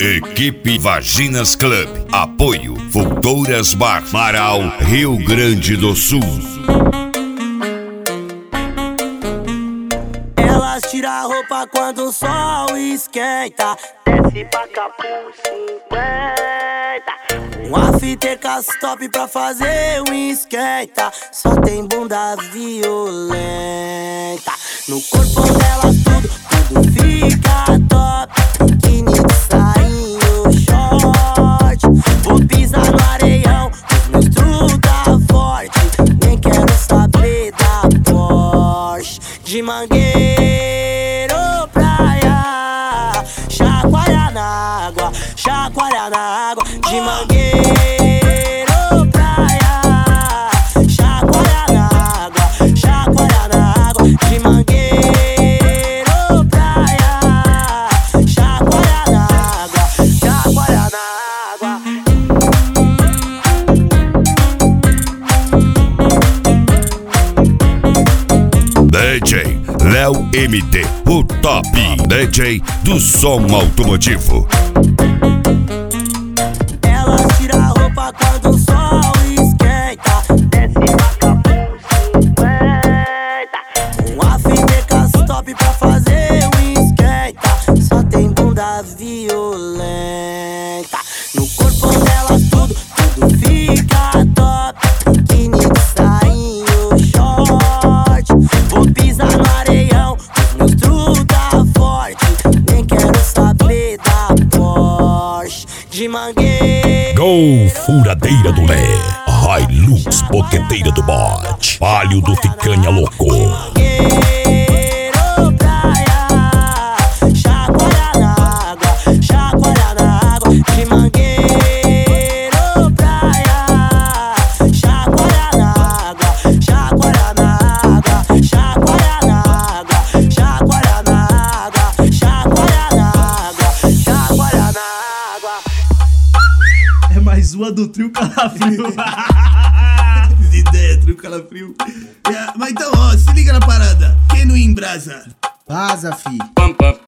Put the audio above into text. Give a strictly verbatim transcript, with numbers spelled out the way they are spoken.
Equipe Vaginas Club. Apoio Vulturas Bar, Marau, Rio Grande do Sul. Elas tiram a roupa quando o sol esquenta. Desce pra capuz cinquenta. Um after top pra fazer um esquenta. Só tem bunda violenta. No corpo delas tudo, tudo fica top. Biquíni de sainho, short. Vou pisar no areião, os meus truta tá forte. Nem quero saber da Porsche. De mangueiro praia, chacoalha na água, chacoalha na água. De mangueiro praia, chacoalha na água, chacoalha na água. De mangueiro praia, chacoalha na água, chacoalha na água. D J Léo M D, o top D J do som automotivo. Elas tiram a roupa quando o sol esquenta. Desce pra capuz cinquenta. Um after top pra fazer um esquenta. Só tem bunda violenta. No corpo delas tudo, tudo fica top. Biquíni de sainho, short. Vou pisar no areião, os meus truta tá forte. Nem quero saber da Porsche. De mangueira, Gol Furadeira do Lé, Hilux Boqueteira do Bote, Palio do Ficanha Louco. mangueiro praia, chacoalha na água, chacoalha na água. De mangueiro praia, chacoalha na água, chacoalha na água, chacoalha na água, chacoalha na água, chacoalha na água, chacoalha na água. É mais uma do Trio Calafrio. De ideia, Trio Calafrio. É, mas então, ó, se liga na parada. Quem não embrasa? Vaza, fi.